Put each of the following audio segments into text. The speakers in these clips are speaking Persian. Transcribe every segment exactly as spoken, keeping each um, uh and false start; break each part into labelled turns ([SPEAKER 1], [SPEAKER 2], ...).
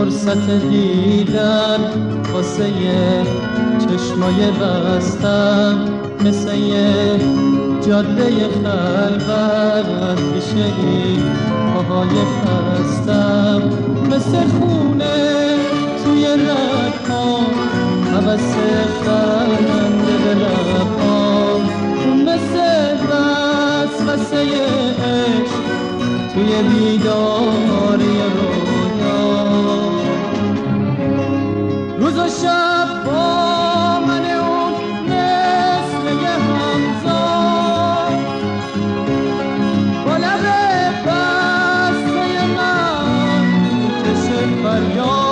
[SPEAKER 1] فرصت دیدن واسه چشمای بستم، مثل یه جاده خلوت پیش این پاهای خستم، مثل خونه توی رگ‌هام، هوس خنده به لب‌هام، مثل وسوسه عشق توی بیداری رویا. روز و شب با من اون مثل یه همزاد، با لب بسته من میکشه فریاد.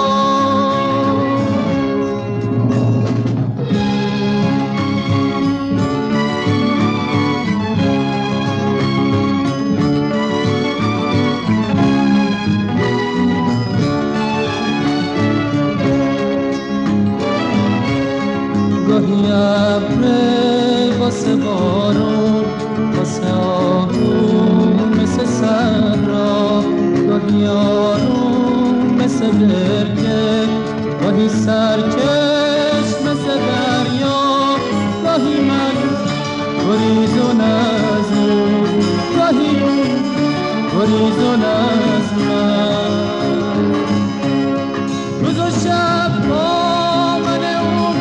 [SPEAKER 1] گاهی ابره واسه بارون، واسه آهون مثل صحرا، گاهی آروم مثل برکه، گاهی سرکش مثل دریا، گاهی من گریزون از اون، گاهی اون گریزون از من. روز و شب با من اون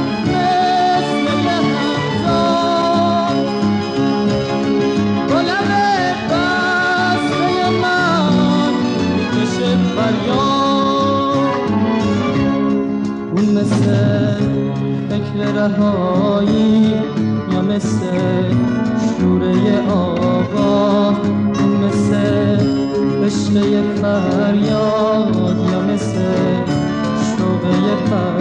[SPEAKER 1] اون مثل فکر رهایی یا مثل شوره آوا، اون مثل عشق فریاد یا مثل شوق